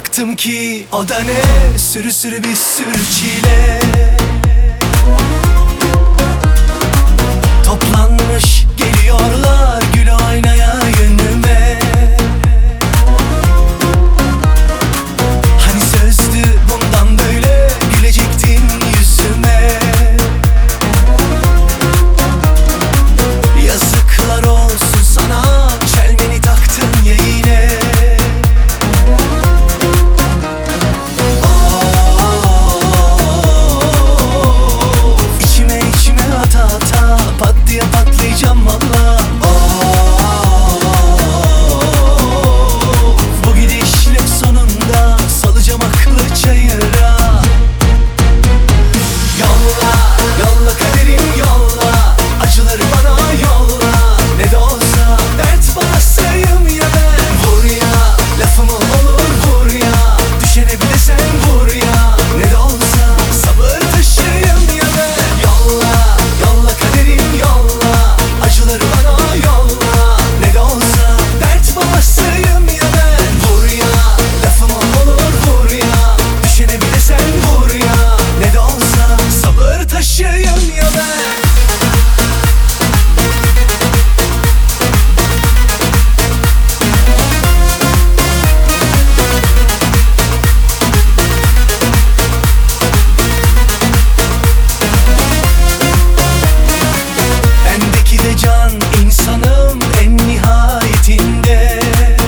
baktım ki o da ne, sürü sürü bir sürü çile. Toplanmış geliyorlar gül oynaya yönüme. Hani sözdü bundan böyle gülecektin yüzüme. Yazıklar olsun sana, çelmeni taktın ya yine. İçime içime ata ata pat diye patlayacağım valla. Bu gidişle sonunda salacağım aklı çayıra. Yolla, yolla kaderim yolla, acıları bana yolla. Ne de olsa dert basayım ya ben. Vur ya, lafımı olur vur ya, düşene bir de sen vur ya. Ne de olsa sabır taşıyım ya ben. Yolla, yolla kaderim yolla, acıları bana yolla. Ne de olsa dert basayım ya ben. Vur ya, lafımı olur vur ya, düşene bir de sen vur ya. Ne de olsa sabır taşıyım ya ben. Bendeki de can insanım en nihayetinde.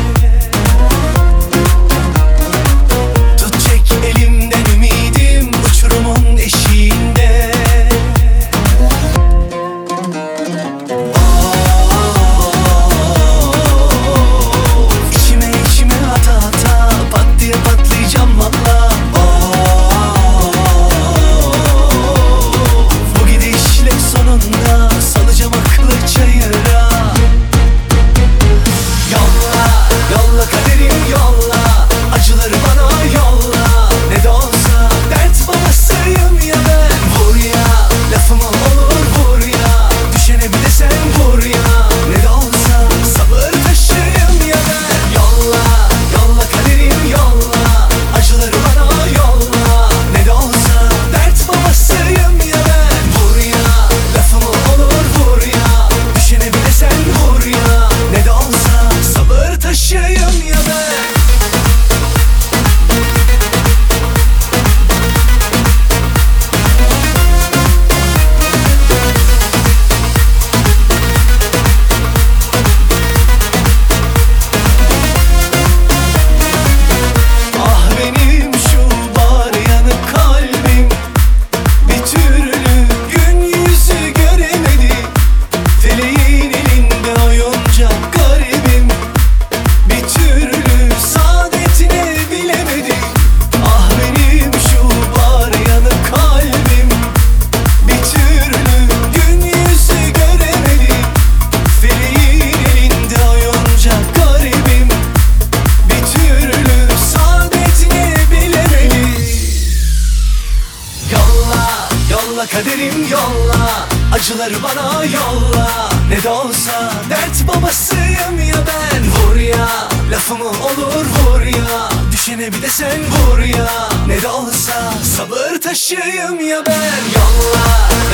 Tut çek elimden ümidim uçurumun eşiğinde. İçime içime ata ata pat diye patlayacağım valla. Bu gidişle sonunda salacağım aklı çayıra. Yolla, yolla kaderim yolla, acıları bana yolla. Ne de olsa dert basayım ya ben. Vur ya, lafımı olur vur ya, düşene bir de sen vur ya. Ne de olsa sabır taşıyım ya ben. Yolla, yolla kaderim yolla, acıları bana yolla. Ne de olsa dert basayım ya ben. Vur ya, lafımı olur vur ya, düşene bir de sen vur ya. Ne de olsa sabır taşıyım ya ben. Ah benim şu bar yanık kalbim, bir türlü gün yüzü göremedi. Feleğin elinde oyuncak garibim, bir türlü saadetini bilemedi. Ah benim şu bar yanık kalbim, bir türlü gün yüzü göremedi. Feleğin elinde oyuncak garibim, bir türlü saadetini bilemedi. Yolla, yolla kaderim yolla, acıları bana yolla. Ne de olsa dert babasıyım ya ben. Vur ya, lafımı olur vur ya, düşene bir de sen vur ya. Ne de olsa sabır taşıyım ya ben. Yolla,